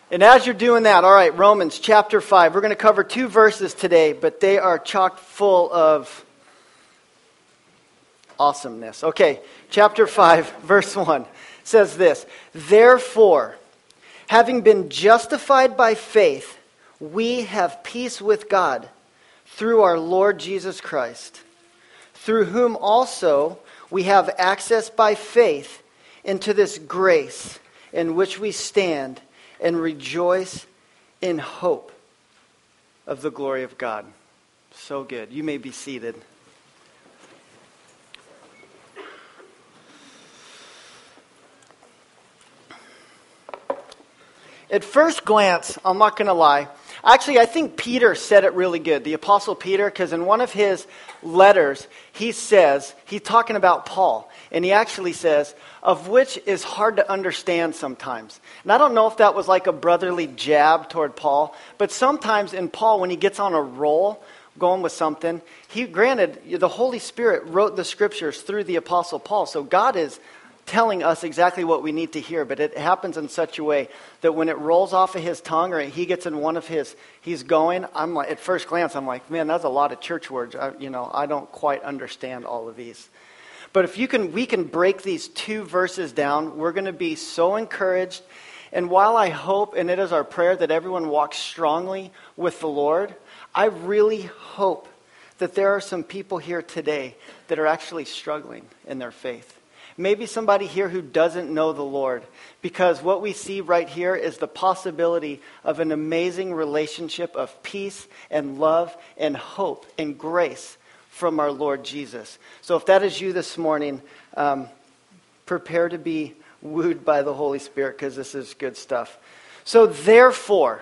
And as you're doing that, all right, Romans chapter 5. We're going to cover 2 verses today, but they are chock full of awesomeness. Okay, chapter 5, verse 1 says this: Therefore, having been justified by faith, we have peace with God through our Lord Jesus Christ, through whom also we have access by faith into this grace in which we stand and rejoice in hope of the glory of God. So good. You may be seated. At first glance, I'm not going to lie, actually, I think Peter said it really good, the Apostle Peter, because in one of his letters, he's talking about Paul, and he actually says, of which is hard to understand sometimes. And I don't know if that was like a brotherly jab toward Paul, but sometimes in Paul, when he gets on a roll, going with something, the Holy Spirit wrote the scriptures through the Apostle Paul, so God is telling us exactly what we need to hear, but it happens in such a way that when it rolls off of his tongue or he gets in one of he's going, I'm like, at first glance, I'm like, man, that's a lot of church words. I don't quite understand all of these. But if we can break these 2 verses down, we're going to be so encouraged. And while I hope, and it is our prayer, that everyone walks strongly with the Lord, I really hope that there are some people here today that are actually struggling in their faith. Maybe somebody here who doesn't know the Lord, because what we see right here is the possibility of an amazing relationship of peace and love and hope and grace from our Lord Jesus. So if that is you this morning, prepare to be wooed by the Holy Spirit, because this is good stuff. So therefore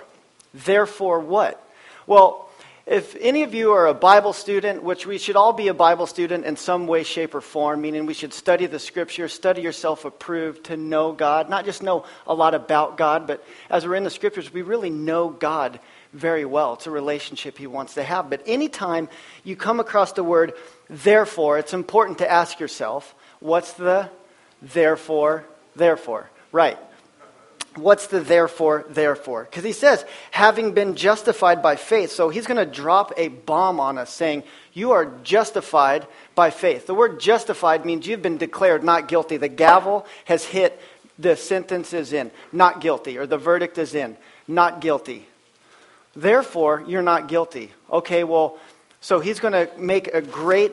what? Well, if any of you are a Bible student, which we should all be a Bible student in some way, shape, or form, meaning we should study the Scriptures, study yourself approved to know God, not just know a lot about God, but as we're in the Scriptures, we really know God very well. It's a relationship He wants to have. But anytime you come across the word therefore, it's important to ask yourself, what's the therefore? Right. What's the therefore? Because he says, having been justified by faith. So he's going to drop a bomb on us saying, you are justified by faith. The word justified means you've been declared not guilty. The gavel has hit, the sentence is in, not guilty, or the verdict is in, not guilty. Therefore, you're not guilty. Okay, well, so he's going to make a great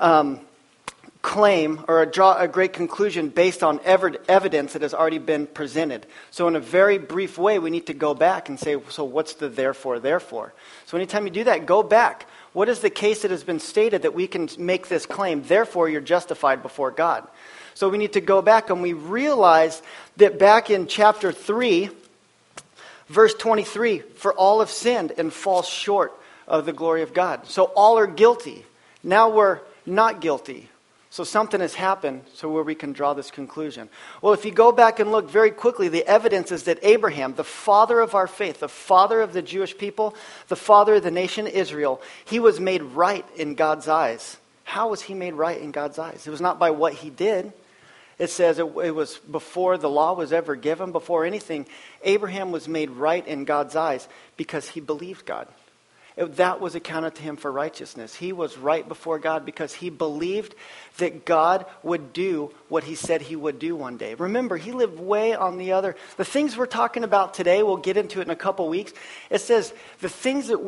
claim or draw a great conclusion based on evidence that has already been presented. So in a very brief way, we need to go back and say, so what's the therefore? So anytime you do that, go back. What is the case that has been stated that we can make this claim? Therefore, you're justified before God. So we need to go back, and we realize that back in chapter 3, verse 23, for all have sinned and fall short of the glory of God. So all are guilty. Now we're not guilty. So something has happened so where we can draw this conclusion. Well, if you go back and look very quickly, the evidence is that Abraham, the father of our faith, the father of the Jewish people, the father of the nation Israel, he was made right in God's eyes. How was he made right in God's eyes? It was not by what he did. It says it was before the law was ever given, before anything. Abraham was made right in God's eyes because he believed God. That was accounted to him for righteousness. He was right before God because he believed that God would do what he said he would do one day. Remember, he lived way on the other. The things we're talking about today, we'll get into it in a couple weeks. It says the things that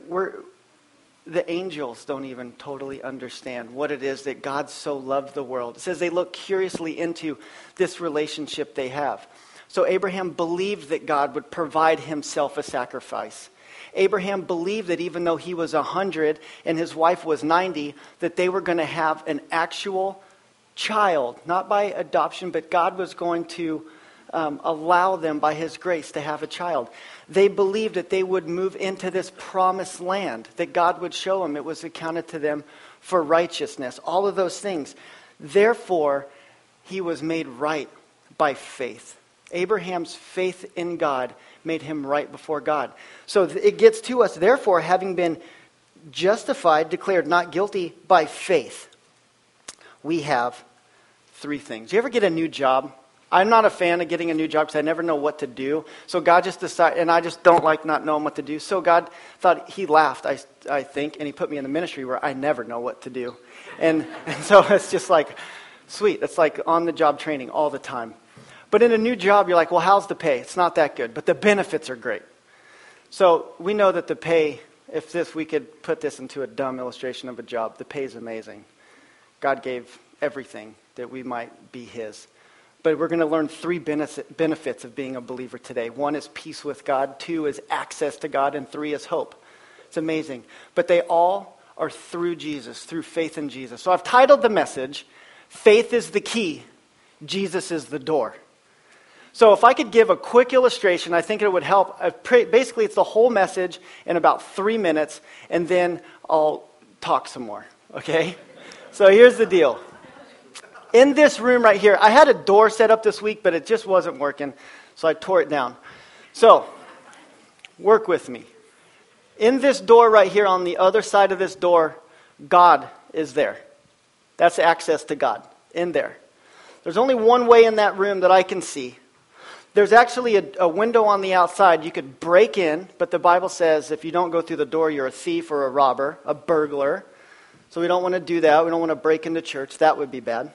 the angels don't even totally understand what it is that God so loved the world. It says they look curiously into this relationship they have. So Abraham believed that God would provide himself a sacrifice. Abraham believed that even though he was 100 and his wife was 90, that they were going to have an actual child, not by adoption, but God was going to allow them by his grace to have a child. They believed that they would move into this promised land, that God would show them. It was accounted to them for righteousness. All of those things. Therefore, he was made right by faith. Abraham's faith in God made him right before God. So it gets to us, therefore, having been justified, declared not guilty by faith, we have 3 things. You ever get a new job I'm not a fan of getting a new job because I never know what to do. So God just decided, and I just don't like not knowing what to do. So God thought, he laughed, I think, and he put me in the ministry where I never know what to do. And so it's just like, sweet. It's like on-the-job training all the time. But in a new job, you're like, well, how's the pay? It's not that good, but the benefits are great. So we know that the pay, we could put this into a dumb illustration of a job, the pay is amazing. God gave everything that we might be his. But we're going to learn 3 benefits of being a believer today. 1 is peace with God. 2 is access to God. And 3 is hope. It's amazing. But they all are through Jesus, through faith in Jesus. So I've titled the message, Faith is the Key, Jesus is the Door. So if I could give a quick illustration, I think it would help. Basically, it's the whole message in about 3 minutes, and then I'll talk some more, okay? So here's the deal. In this room right here, I had a door set up this week, but it just wasn't working, so I tore it down. So, work with me. In this door right here, on the other side of this door, God is there. That's access to God, in there. There's only one way in that room that I can see. There's actually a window on the outside. You could break in, but the Bible says if you don't go through the door, you're a thief or a robber, a burglar. So we don't want to do that. We don't want to break into church. That would be bad.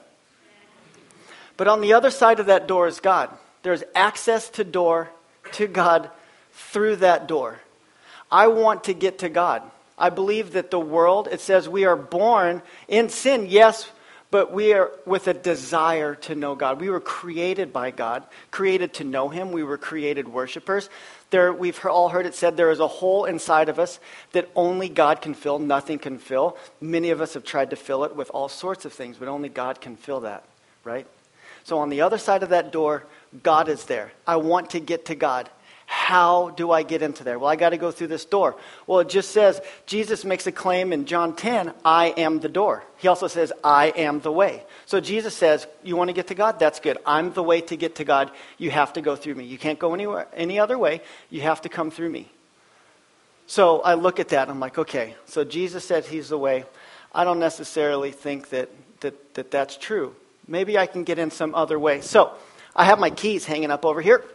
But on the other side of that door is God. There's access to God through that door. I want to get to God. I believe that the world, it says we are born in sin, yes, but we are with a desire to know God. We were created by God, created to know him. We were created worshipers. We've all heard it said there is a hole inside of us that only God can fill, nothing can fill. Many of us have tried to fill it with all sorts of things, but only God can fill that, right? So on the other side of that door, God is there. I want to get to God. How do I get into there? Well, I got to go through this door. Well, it just says, Jesus makes a claim in John 10, I am the door. He also says, I am the way. So Jesus says, you want to get to God? That's good. I'm the way to get to God. You have to go through me. You can't go any other way. You have to come through me. So I look at that and I'm like, okay, so Jesus said he's the way. I don't necessarily think that's true. Maybe I can get in some other way. So I have my keys hanging up over here.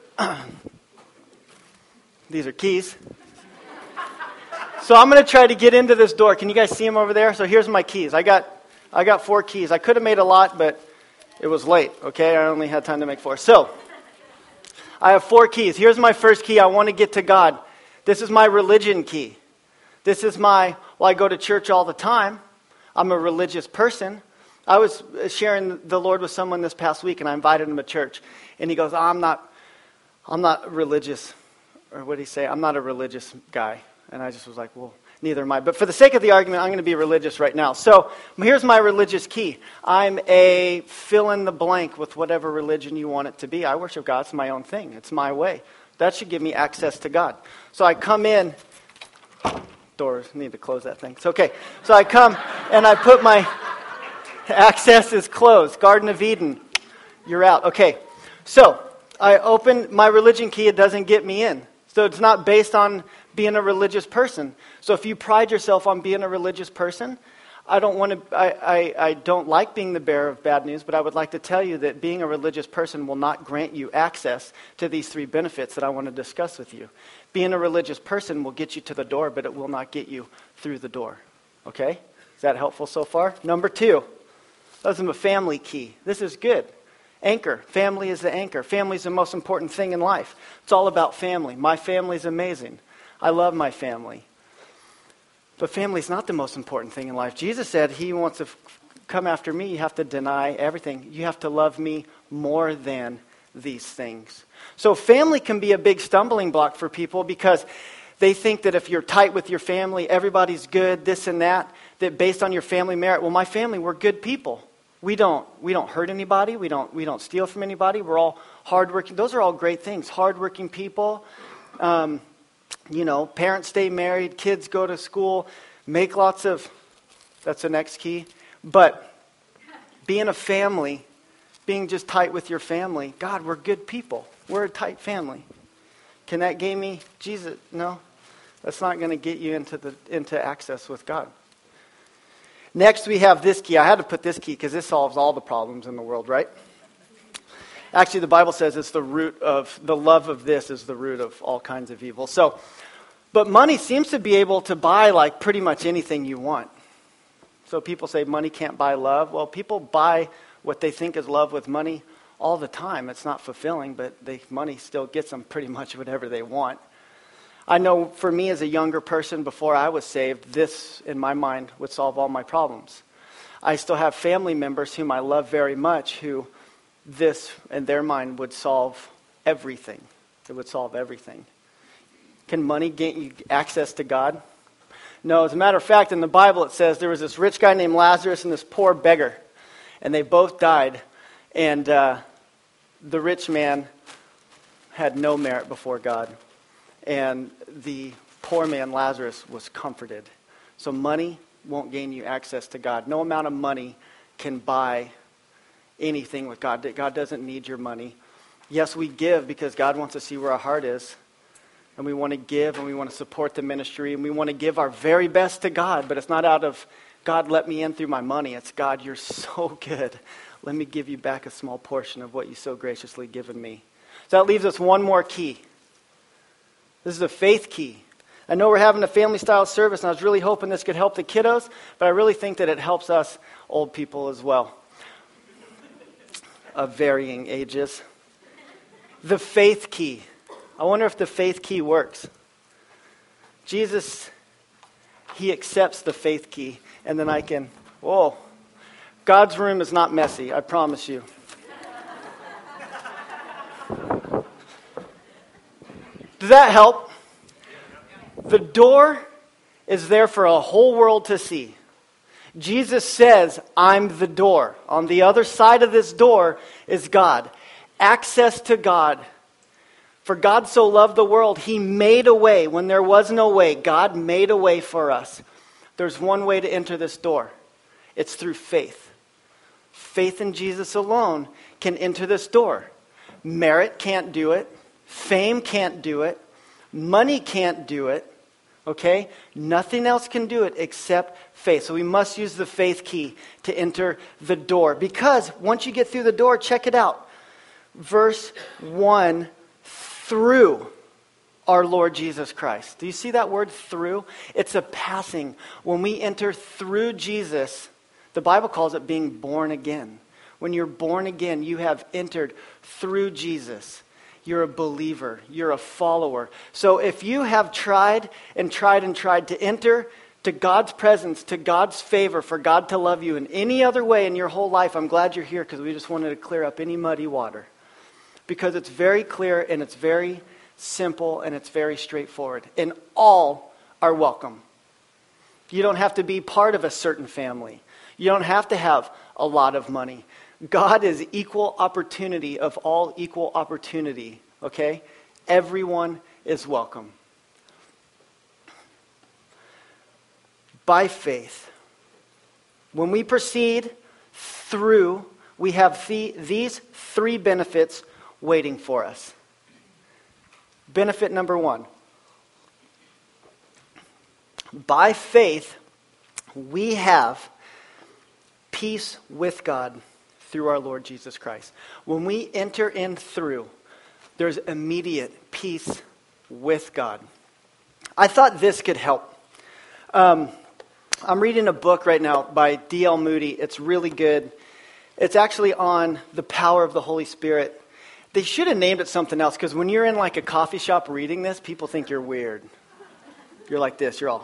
These are keys. So I'm going to try to get into this door. Can you guys see them over there? So here's my keys. I got 4 keys. I could have made a lot, but it was late. Okay, I only had time to make 4. So I have 4 keys. Here's my first key. I want to get to God. This is my religion key. This is I go to church all the time. I'm a religious person. I was sharing the Lord with someone this past week, and I invited him to church. And he goes, I'm not religious. Or what did he say? I'm not a religious guy. And I just was like, well, neither am I. But for the sake of the argument, I'm going to be religious right now. So here's my religious key. I'm a fill in the blank with whatever religion you want it to be. I worship God. It's my own thing. It's my way. That should give me access to God. So I come in. Doors, need to close that thing. It's okay. So I come and I put my... Access is closed. Garden of Eden. You're out. Okay. So I open my religion key. It doesn't get me in. So it's not based on being a religious person. So if you pride yourself on being a religious person, I don't like being the bearer of bad news, but I would like to tell you that being a religious person will not grant you access to these 3 benefits that I want to discuss with you. Being a religious person will get you to the door, but it will not get you through the door. Okay? Is that helpful so far? Number 2. That's a family key. This is good. Anchor. Family is the anchor. Family is the most important thing in life. It's all about family. My family is amazing. I love my family. But family is not the most important thing in life. Jesus said he wants to come after me. You have to deny everything. You have to love me more than these things. So family can be a big stumbling block for people because they think that if you're tight with your family, everybody's good, this and that based on your family merit. Well, my family, we're good people. We don't hurt anybody. We don't steal from anybody. We're all hardworking. Those are all great things. Hardworking people. Parents stay married. Kids go to school. Make lots of. That's the next key. But being a family, being just tight with your family. God, we're good people. We're a tight family. Can that gain me Jesus? No, that's not going to get you into access with God. Next, we have this key. I had to put this key because this solves all the problems in the world, right? Actually, the Bible says it's the love of this is the root of all kinds of evil. So, but money seems to be able to buy like pretty much anything you want. So people say money can't buy love. Well, people buy what they think is love with money all the time. It's not fulfilling, but money still gets them pretty much whatever they want. I know for me as a younger person, before I was saved, this, in my mind, would solve all my problems. I still have family members whom I love very much who this, in their mind, would solve everything. It would solve everything. Can money get you access to God? No, as a matter of fact, in the Bible it says there was this rich guy named Lazarus and this poor beggar. And they both died. And the rich man had no merit before God. And the poor man, Lazarus, was comforted. So money won't gain you access to God. No amount of money can buy anything with God. God doesn't need your money. Yes, we give because God wants to see where our heart is. And we want to give and we want to support the ministry. And we want to give our very best to God. But it's not out of, God, let me in through my money. It's, God, you're so good. Let me give you back a small portion of what you so graciously given me. So that leaves us one more key. This is a faith key. I know we're having a family-style service, and I was really hoping this could help the kiddos, but I really think that it helps us old people as well, of varying ages. The faith key. I wonder if the faith key works. Jesus, he accepts the faith key, and then I can, God's room is not messy, I promise you. Does that help? The door is there for a whole world to see. Jesus says, I'm the door. On the other side of this door is God. Access to God. For God so loved the world, he made a way when there was no way. God made a way for us. There's one way to enter this door. It's through faith. Faith in Jesus alone can enter this door. Merit can't do it. Fame can't do it. Money can't do it. Okay? Nothing else can do it except faith. So we must use the faith key to enter the door. Because once you get through the door, check it out. Verse 1, through our Lord Jesus Christ. Do you see that word through? It's a passing. When we enter through Jesus, the Bible calls it being born again. When you're born again, you have entered through Jesus. You're a believer. You're a follower. So if you have tried to enter to God's presence, to God's favor, for God to love you in any other way in your whole life, I'm glad you're here because we just wanted to clear up any muddy water. Because it's very clear and it's very simple and it's very straightforward. And all are welcome. You don't have to be part of a certain family. You don't have to have a lot of money. God is equal opportunity of all equal opportunity, okay? Everyone is welcome. By faith, when we proceed through, we have these three benefits waiting for us. Benefit number 1. By faith, we have peace with God through our Lord Jesus Christ. When we enter in through, there's immediate peace with God. I thought this could help. I'm reading a book right now by D.L. Moody. It's really good. It's actually on the power of the Holy Spirit. They should have named it something else, because when you're in like a coffee shop reading this, people think you're weird. You're like this. You're all...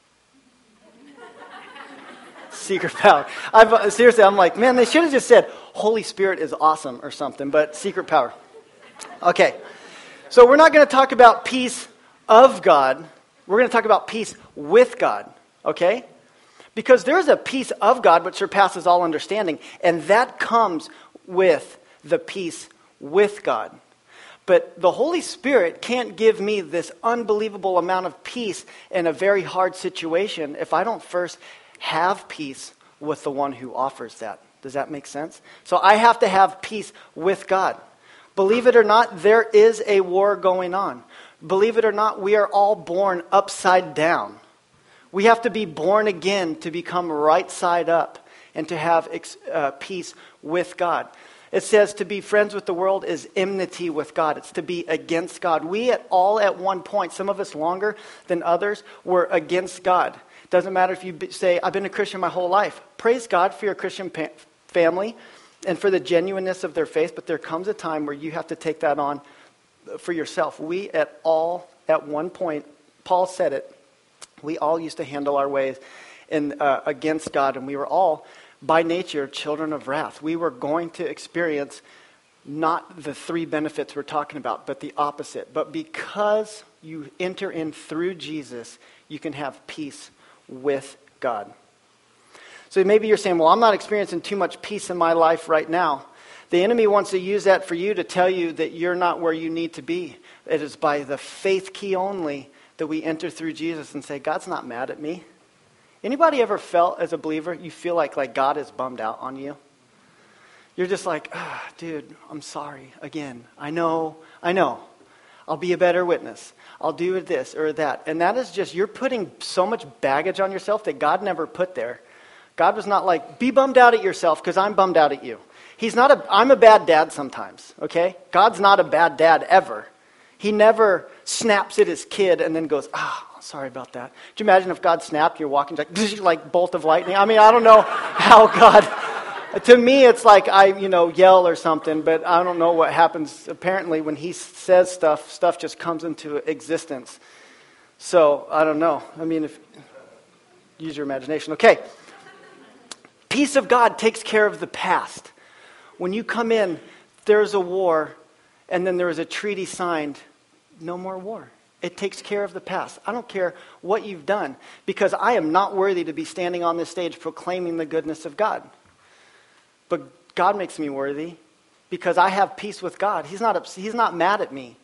Secret power. Seriously, I'm like, man, they should have just said, Holy Spirit is awesome or something, but secret power. Okay, so we're not going to talk about peace of God. We're going to talk about peace with God, okay? Because there's a peace of God which surpasses all understanding, and that comes with the peace with God. But the Holy Spirit can't give me this unbelievable amount of peace in a very hard situation if I don't first have peace with the one who offers that. Does that make sense? So I have to have peace with God. Believe it or not, there is a war going on. Believe it or not, we are all born upside down. We have to be born again to become right side up and to have peace with God. It says to be friends with the world is enmity with God. It's to be against God. We all at one point, some of us longer than others, were against God. Doesn't matter if you say, I've been a Christian my whole life. Praise God for your Christian family and for the genuineness of their faith, but there comes a time where you have to take that on for yourself. We at one point, Paul said it, we all used to handle our ways against God, and we were all, by nature, children of wrath. We were going to experience not the three benefits we're talking about, but the opposite. But because you enter in through Jesus, you can have peace with God. So maybe you're saying, well, I'm not experiencing too much peace in my life right now. The enemy wants to use that for you to tell you that you're not where you need to be. It is by the faith key only that we enter through Jesus and say, God's not mad at me. Anybody ever felt as a believer, you feel like God is bummed out on you? You're just like, dude, I'm sorry. Again, I know. I'll be a better witness. I'll do this or that. And that is just, you're putting so much baggage on yourself that God never put there. God was not like, be bummed out at yourself because I'm bummed out at you. I'm a bad dad sometimes, okay? God's not a bad dad ever. He never snaps at his kid and then goes, sorry about that. Could you imagine if God snapped, you're walking like bolt of lightning? I mean, I don't know how God... To me, it's like I, yell or something, but I don't know what happens. Apparently, when he says stuff just comes into existence. So, I don't know. I mean, use your imagination. Okay. Peace of God takes care of the past. When you come in, there's a war, and then there is a treaty signed. No more war. It takes care of the past. I don't care what you've done, because I am not worthy to be standing on this stage proclaiming the goodness of God. But God makes me worthy because I have peace with God. He's not mad at me.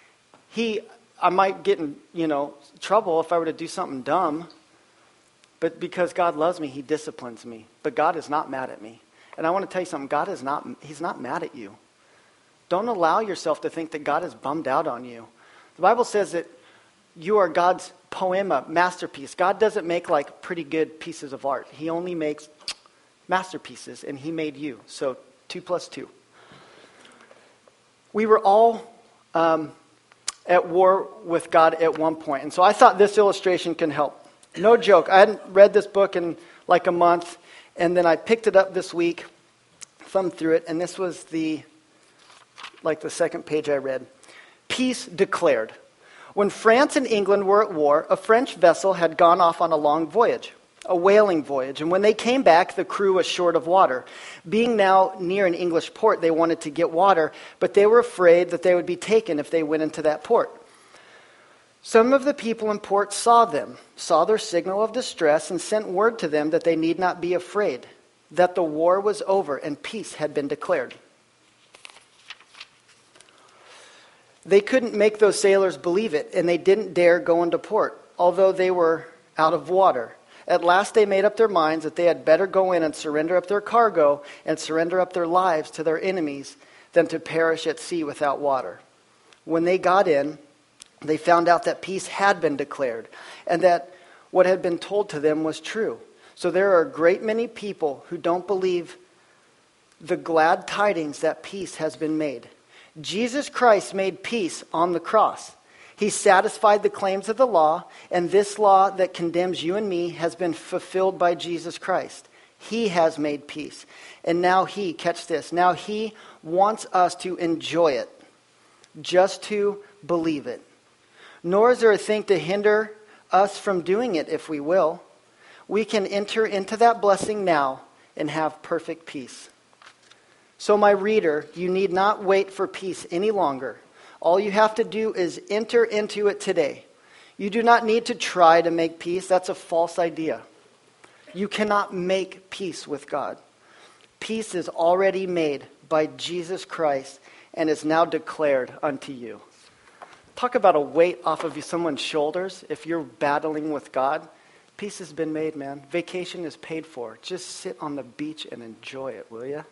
I might get in, trouble if I were to do something dumb. But because God loves me, he disciplines me. But God is not mad at me. And I want to tell you something. He's not mad at you. Don't allow yourself to think that God is bummed out on you. The Bible says that you are God's poema, masterpiece. God doesn't make like pretty good pieces of art. He only makes masterpieces, and he made you. So 2 + 2. We were all at war with God at one point. And so I thought this illustration can help. No joke. I hadn't read this book in like a month, and then I picked it up this week, thumbed through it, and this was the second page I read. Peace declared. When France and England were at war, a French vessel had gone off on a long voyage, a whaling voyage, and when they came back, the crew was short of water. Being now near an English port, they wanted to get water, but they were afraid that they would be taken if they went into that port. Some of the people in port saw their signal of distress, and sent word to them that they need not be afraid, that the war was over and peace had been declared. They couldn't make those sailors believe it, and they didn't dare go into port, although they were out of water. At last they made up their minds that they had better go in and surrender up their cargo and surrender up their lives to their enemies than to perish at sea without water. When they got in, they found out that peace had been declared and that what had been told to them was true. So there are a great many people who don't believe the glad tidings that peace has been made. Jesus Christ made peace on the cross. He satisfied the claims of the law, and this law that condemns you and me has been fulfilled by Jesus Christ. He has made peace. And now catch this, now he wants us to enjoy it, just to believe it. Nor is there a thing to hinder us from doing it if we will. We can enter into that blessing now and have perfect peace. So my reader, you need not wait for peace any longer. All you have to do is enter into it today. You do not need to try to make peace. That's a false idea. You cannot make peace with God. Peace is already made by Jesus Christ and is now declared unto you. Talk about a weight off of someone's shoulders if you're battling with God. Peace has been made, man. Vacation is paid for. Just sit on the beach and enjoy it, will you?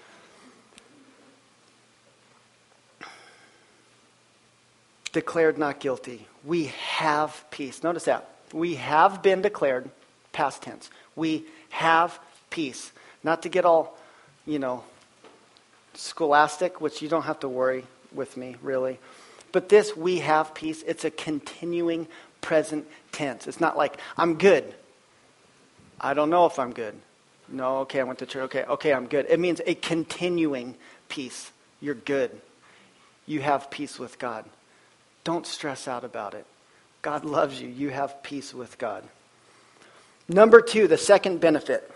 Declared not guilty. We have peace. Notice that. We have been declared, past tense. We have peace. Not to get all, scholastic, which you don't have to worry with me, really. But this, we have peace, it's a continuing present tense. It's not like, I'm good. I don't know if I'm good. No, okay, I went to church. Okay, I'm good. It means a continuing peace. You're good. You have peace with God. Don't stress out about it. God loves you. You have peace with God. Number 2, the second benefit.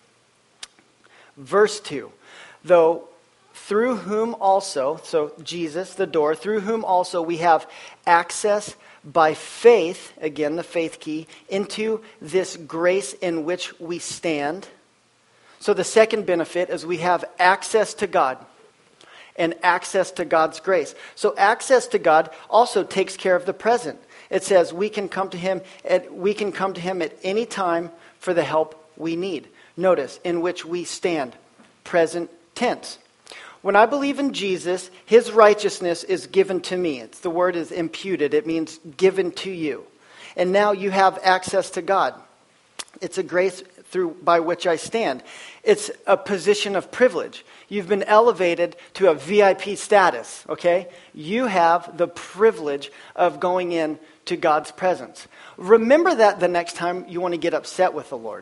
Verse 2. Though through whom also, so Jesus, the door, through whom also we have access by faith, again the faith key, into this grace in which we stand. So the second benefit is we have access to God and access to God's grace. So access to God also takes care of the present. It says we can come to Him at any time for the help we need. Notice, in which we stand, present tense. When I believe in Jesus, His righteousness is given to me. The word is imputed. It means given to you. And now you have access to God. It's a grace by which I stand. It's a position of privilege. You've been elevated to a VIP status, okay? You have the privilege of going in to God's presence. Remember that the next time you want to get upset with the Lord.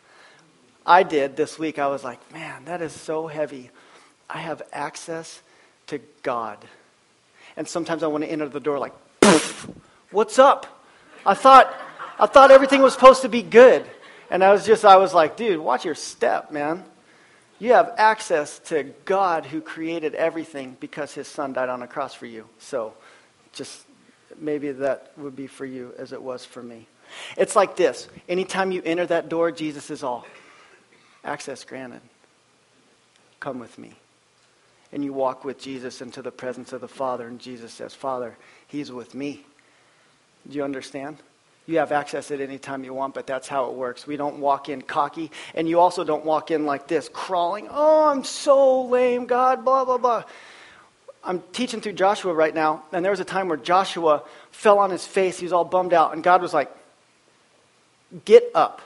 I did this week. I was like, man, that is so heavy. I have access to God. And sometimes I want to enter the door like, what's up? I thought everything was supposed to be good. And I was like, dude, watch your step, man. You have access to God who created everything because His Son died on a cross for you. So just maybe that would be for you as it was for me. It's like this. Anytime you enter that door, Jesus is all. Access granted. Come with me. And you walk with Jesus into the presence of the Father. And Jesus says, Father, He's with me. Do you understand? You have access at any time you want, but that's how it works. We don't walk in cocky. And you also don't walk in like this, crawling. Oh, I'm so lame, God, blah, blah, blah. I'm teaching through Joshua right now. And there was a time where Joshua fell on his face. He was all bummed out. And God was like, get up.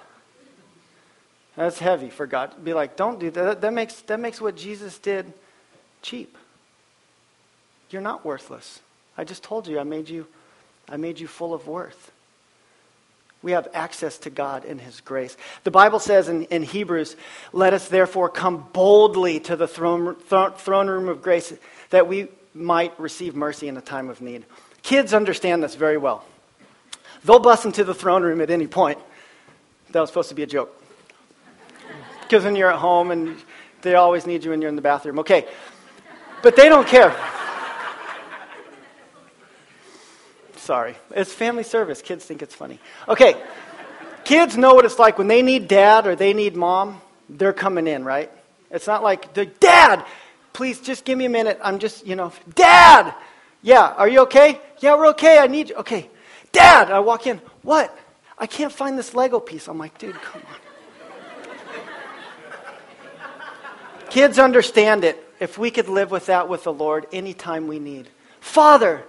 That's heavy for God to be like, don't do that. That makes what Jesus did cheap. You're not worthless. I just told you I made you full of worth. We have access to God in His grace. The Bible says in Hebrews, let us therefore come boldly to the throne room of grace that we might receive mercy in a time of need. Kids understand this very well. They'll bust into the throne room at any point. That was supposed to be a joke. Because when you're at home and they always need you when you're in the bathroom. Okay. But they don't care. Sorry. It's family service. Kids think it's funny. Okay. Kids know what it's like when they need dad or they need mom. They're coming in, right? It's not like, Dad, please just give me a minute. I'm just, Dad! Yeah, are you okay? Yeah, we're okay. I need you. Okay. Dad! I walk in. What? I can't find this Lego piece. I'm like, dude, come on. Kids understand it. If we could live with that with the Lord anytime we need. Father,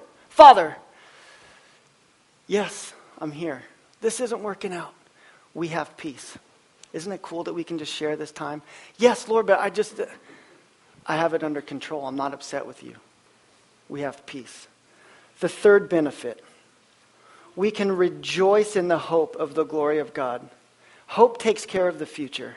yes, I'm here. This isn't working out. We have peace. Isn't it cool that we can just share this time? Yes, Lord, but I have it under control. I'm not upset with you. We have peace. The third benefit, we can rejoice in the hope of the glory of God. Hope takes care of the future.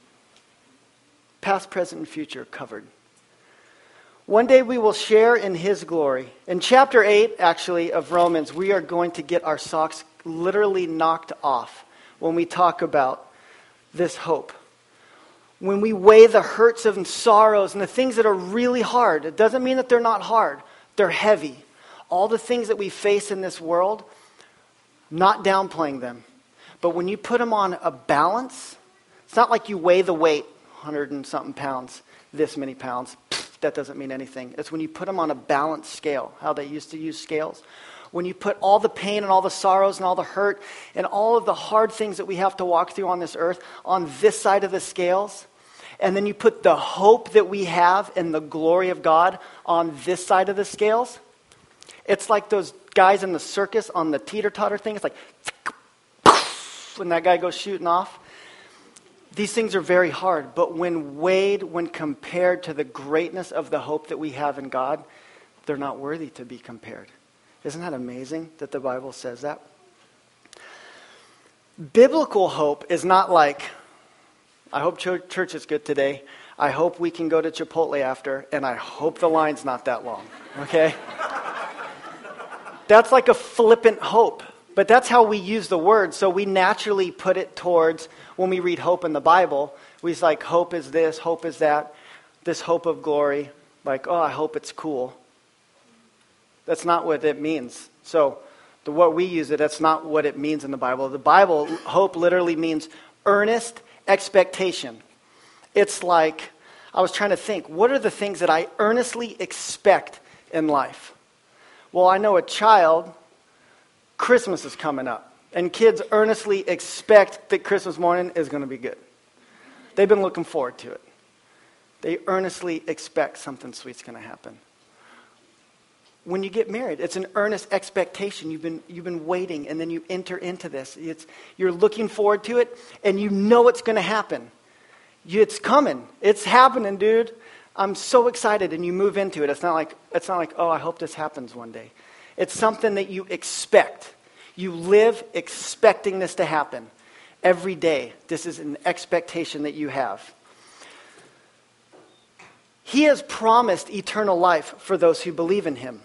Past, present, and future covered. One day we will share in His glory. In chapter 8, actually, of Romans, we are going to get our socks literally knocked off when we talk about this hope. When we weigh the hurts and sorrows and the things that are really hard, it doesn't mean that they're not hard. They're heavy. All the things that we face in this world, not downplaying them. But when you put them on a balance, it's not like you weigh the weight, 100 and something pounds, this many pounds. That doesn't mean anything. It's when you put them on a balanced scale, how they used to use scales. When you put all the pain and all the sorrows and all the hurt and all of the hard things that we have to walk through on this earth on this side of the scales, and then you put the hope that we have and the glory of God on this side of the scales, it's like those guys in the circus on the teeter-totter thing. It's like, when that guy goes shooting off. These things are very hard, but when compared to the greatness of the hope that we have in God, they're not worthy to be compared. Isn't that amazing that the Bible says that? Biblical hope is not like, I hope church is good today. I hope we can go to Chipotle after, and I hope the line's not that long. Okay? That's like a flippant hope. But that's how we use the word. So we naturally put it towards, when we read hope in the Bible, we like, hope is this, hope is that, this hope of glory. Like, oh, I hope it's cool. That's not what it means. So what we use it, that's not what it means in the Bible. The Bible, hope literally means earnest expectation. It's like, I was trying to think, what are the things that I earnestly expect in life? Well, I know a child, Christmas is coming up, and kids earnestly expect that Christmas morning is going to be good. They've been looking forward to it. They earnestly expect something sweet's going to happen. When you get married, it's an earnest expectation. You've been waiting, and then you enter into this. You're looking forward to it, and you know it's going to happen. It's coming. It's happening, dude. I'm so excited, and you move into it. It's not like, oh, I hope this happens one day. It's something that you expect. You live expecting this to happen every day. This is an expectation that you have. He has promised eternal life for those who believe in him.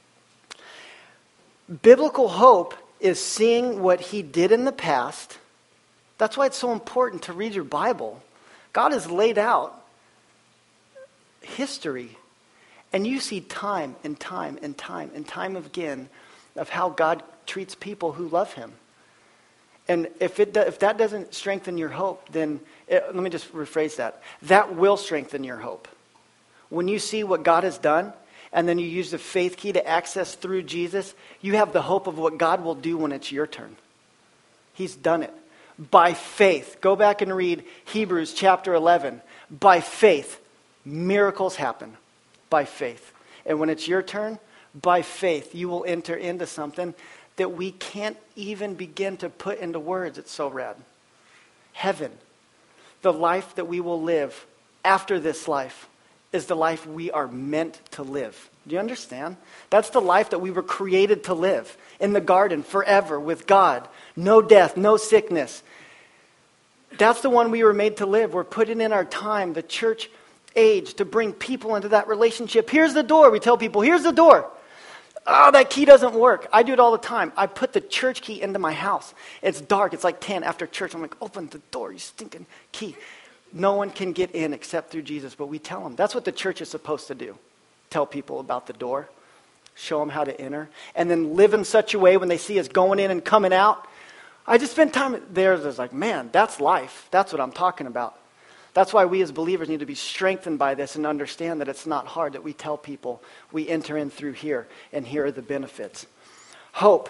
Biblical hope is seeing what he did in the past. That's why it's so important to read your Bible. God has laid out history, and you see time and time and time and time again of how God treats people who love him. And if that doesn't strengthen your hope, then let me just rephrase that. That will strengthen your hope. When you see what God has done, and then you use the faith key to access through Jesus, you have the hope of what God will do when it's your turn. He's done it. By faith. Go back and read Hebrews chapter 11. By faith, miracles happen. By faith. And when it's your turn, by faith, you will enter into something that we can't even begin to put into words. It's so rad. Heaven. The life that we will live after this life is the life we are meant to live. Do you understand? That's the life that we were created to live in the garden forever with God. No death, no sickness. That's the one we were made to live. We're putting in our time, the church age, to bring people into that relationship. Here's the door. We tell people, here's the door. Oh, that key doesn't work. I do it all the time. I put the church key into my house. It's dark. It's like 10 after church. I'm like, open the door, you stinking key. No one can get in except through Jesus, but we tell them. That's what the church is supposed to do. Tell people about the door. Show them how to enter. And then live in such a way when they see us going in and coming out. I just spent time there. It's like, man, that's life. That's what I'm talking about. That's why we as believers need to be strengthened by this and understand that it's not hard, that we tell people we enter in through here, and here are the benefits. Hope.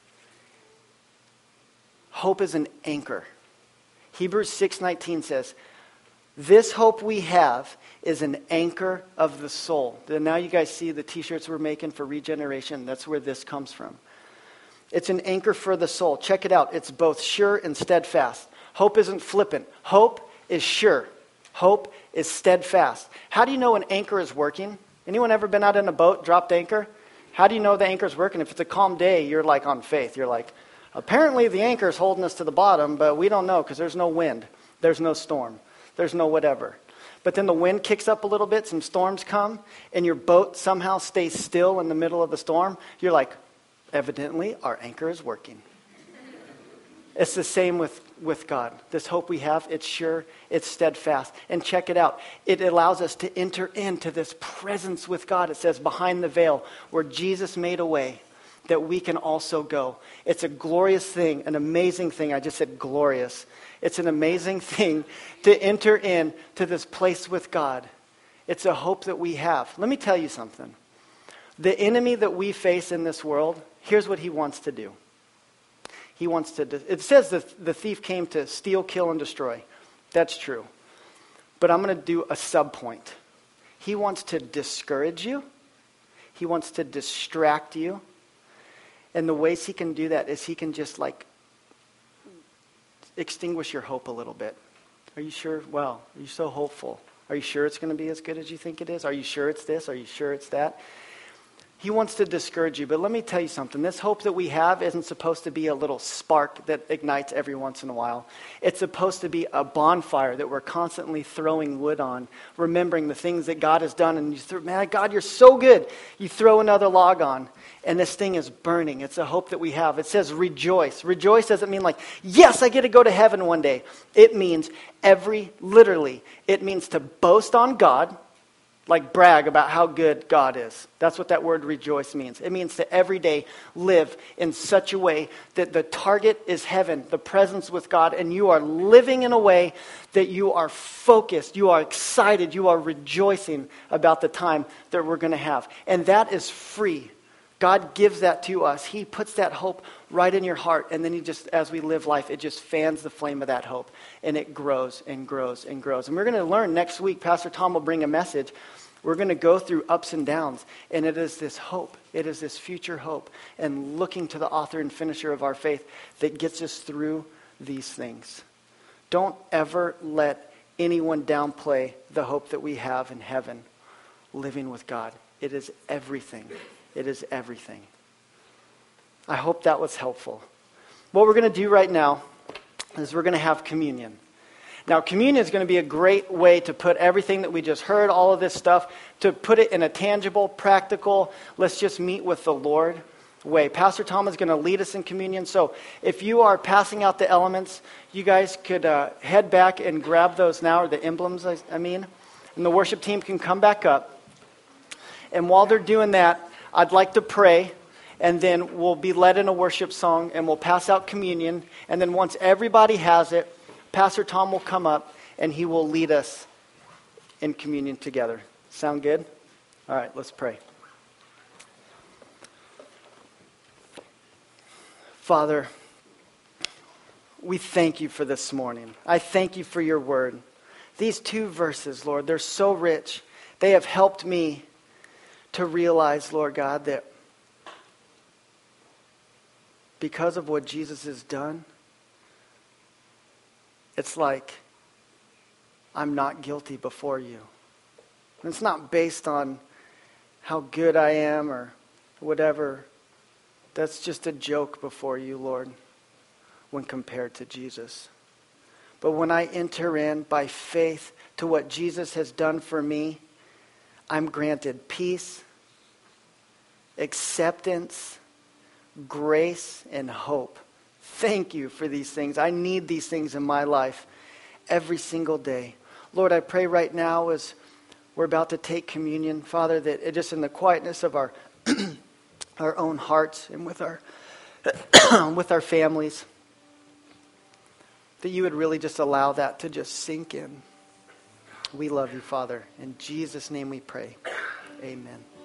Hope is an anchor. Hebrews 6:19 says, this hope we have is an anchor of the soul. Now you guys see the t-shirts we're making for Regeneration. That's where this comes from. It's an anchor for the soul. Check it out. It's both sure and steadfast. Hope isn't flippant. Hope is sure. Hope is steadfast. How do you know an anchor is working? Anyone ever been out in a boat, dropped anchor? How do you know the anchor's working? If it's a calm day, you're like on faith. You're like, apparently the anchor's holding us to the bottom, but we don't know because there's no wind. There's no storm. There's no whatever. But then the wind kicks up a little bit, some storms come, and your boat somehow stays still in the middle of the storm. You're like, evidently our anchor is working. It's the same with God. This hope we have, it's sure, it's steadfast. And check it out. It allows us to enter into this presence with God. It says behind the veil, where Jesus made a way that we can also go. It's a glorious thing, an amazing thing. I just said glorious. It's an amazing thing to enter in to this place with God. It's a hope that we have. Let me tell you something. The enemy that we face in this world, here's what he wants to do. He wants to, it says the thief came to steal, kill, and destroy. That's true. But I'm going to do a sub-point. He wants to discourage you. He wants to distract you. And the ways he can do that is he can just like extinguish your hope a little bit. Are you sure? Wow, you're so hopeful. Are you sure it's going to be as good as you think it is? Are you sure it's this? Are you sure it's that? He wants to discourage you, but let me tell you something. This hope that we have isn't supposed to be a little spark that ignites every once in a while. It's supposed to be a bonfire that we're constantly throwing wood on, remembering the things that God has done. And you throw, man, God, you're so good. You throw another log on, and this thing is burning. It's a hope that we have. It says rejoice. Rejoice doesn't mean like, yes, I get to go to heaven one day. It means literally, it means to boast on God, like brag about how good God is. That's what that word rejoice means. It means to every day live in such a way that the target is heaven, the presence with God, and you are living in a way that you are focused, you are excited, you are rejoicing about the time that we're going to have. And that is free. God gives that to us. He puts that hope right in your heart, and then he just, as we live life, it just fans the flame of that hope, and it grows and grows and grows. And we're going to learn next week. Pastor Tom will bring a message. We're going to go through ups and downs, and it is this hope. It is this future hope, and looking to the author and finisher of our faith that gets us through these things. Don't ever let anyone downplay the hope that we have in heaven, living with God. It is everything. It is everything. I hope that was helpful. What we're going to do right now is we're going to have communion. Now, communion is going to be a great way to put everything that we just heard, all of this stuff, to put it in a tangible, practical, let's just meet with the Lord way. Pastor Tom is going to lead us in communion. So if you are passing out the elements, you guys could head back and grab those now, or the emblems, I mean. And the worship team can come back up. And while they're doing that, I'd like to pray, and then we'll be led in a worship song, and we'll pass out communion. And then once everybody has it, Pastor Tom will come up, and he will lead us in communion together. Sound good? All right, let's pray. Father, we thank you for this morning. I thank you for your word. These 2 verses, Lord, they're so rich. They have helped me to realize, Lord God, that because of what Jesus has done, it's like I'm not guilty before you. And it's not based on how good I am or whatever. That's just a joke before you, Lord, when compared to Jesus. But when I enter in by faith to what Jesus has done for me, I'm granted peace, acceptance, grace, and hope. Thank you for these things. I need these things in my life every single day. Lord, I pray right now as we're about to take communion, Father, that it just in the quietness of our our own hearts and with our with our families, that you would really just allow that to just sink in. We love you, Father. In Jesus' name we pray. Amen.